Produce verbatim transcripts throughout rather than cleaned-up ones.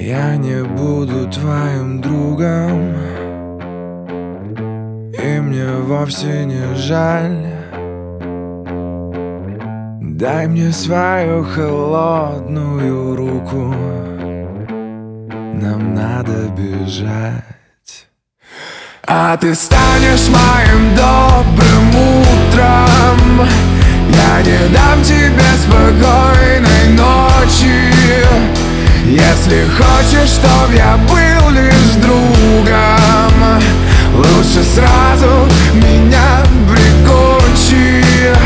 Я не буду твоим другом, и мне вовсе не жаль. Дай мне свою холодную руку, нам надо бежать. А ты станешь моим добрым утром. Я не дам тебе спокойной ночи. Если хочешь, чтоб я был лишь другом, лучше сразу меня прикончи.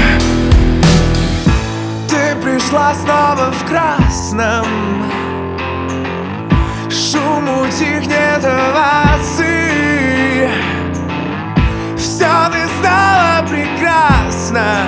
Ты пришла снова в красном, шум утихнет овации. Все, ты стала прекрасна.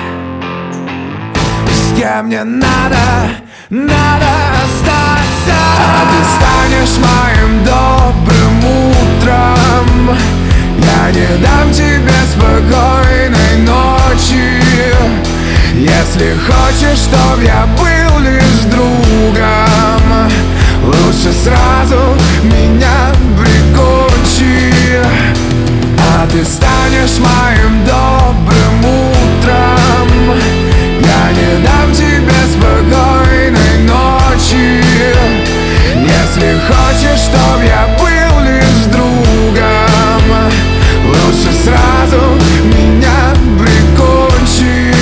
С кем мне надо, надо остаться. А ты станешь моим добрым утром. Я не дам тебе спокойной ночи. Если хочешь, чтоб я был лишь другом, лучше сразу меня прикончи. А ты станешь моим добрым утром. Я не дам тебе спокойной ночи. Если хочешь, чтоб я был лишь другом, лучше сразу меня прикончи.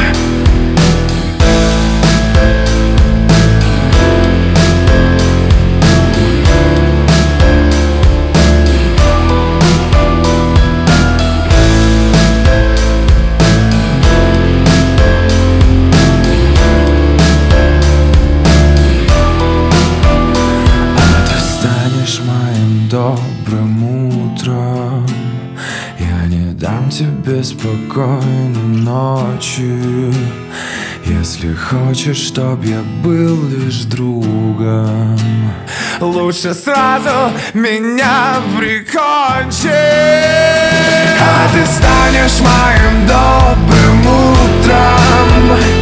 Добрым утром. Я не дам тебе спокойной ночи. Если хочешь, чтоб я был лишь другом, лучше сразу меня прикончи. А ты станешь моим добрым утром.